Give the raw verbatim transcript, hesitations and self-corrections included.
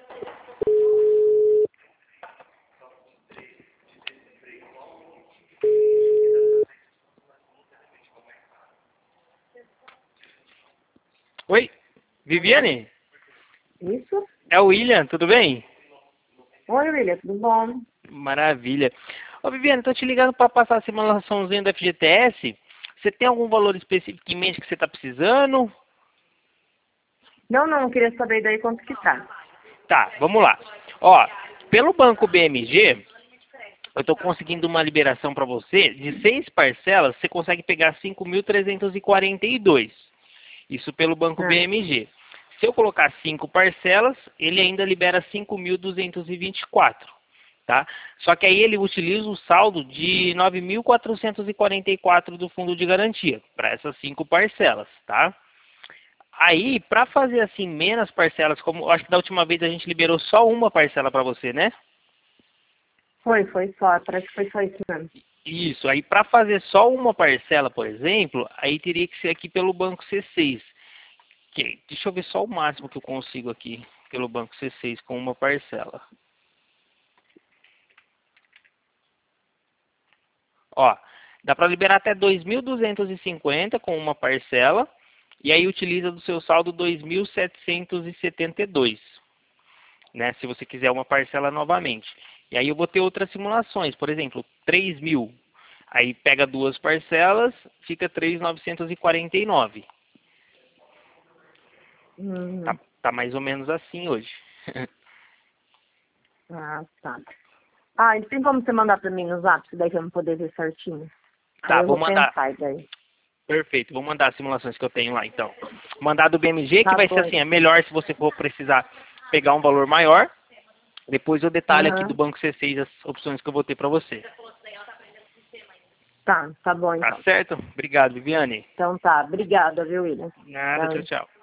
Oi, Viviane? Isso? É o William, tudo bem? Oi, William, tudo bom? Maravilha. Ô Viviane, tô te ligando para passar a simulaçãozinha do F G T S. Você tem algum valor específico em mente que você está precisando? Não, não, eu queria saber daí quanto que tá. Tá, vamos lá. Ó, pelo banco B M G, eu tô conseguindo uma liberação para você de seis parcelas, você consegue pegar cinco mil trezentos e quarenta e dois. Isso pelo banco Ah, B M G. Se eu colocar cinco parcelas, ele ainda libera cinco mil duzentos e vinte e quatro, tá? Só que aí ele utiliza o saldo de nove mil quatrocentos e quarenta e quatro do fundo de garantia para essas cinco parcelas, tá? Aí, para fazer assim menos parcelas, como eu acho que da última vez a gente liberou só uma parcela para você, né? foi, foi só, parece que foi só isso mesmo. Isso, aí para fazer só uma parcela, por exemplo, aí teria que ser aqui pelo banco C seis. Que, deixa eu ver só o máximo que eu consigo aqui pelo banco C seis com uma parcela. Ó, dá para liberar até dois mil duzentos e cinquenta com uma parcela e aí utiliza do seu saldo dois mil setecentos e setenta e dois, né? Se você quiser uma parcela novamente. E aí eu vou ter outras simulações, por exemplo, três mil. Aí pega duas parcelas, fica três mil novecentos e quarenta e nove. Tá, Uhum. tá mais ou menos assim hoje. Ah, tá. Ah, e tem como você mandar pra mim no zap, daí que eu não poder ver certinho? Aí Tá, eu vou vou mandar. pensar daí. Perfeito, vou mandar as simulações que eu tenho lá então. Mandar do B M G, que Tá vai ser bom. assim, é melhor se você for precisar pegar um valor maior. Depois eu detalho aqui do Aham. banco C seis as opções que eu vou ter para você. Tá, tá bom Tá então. certo? Obrigado, Viviane. Então tá, obrigada, viu, William? Nada, tchau, Tchau. tchau.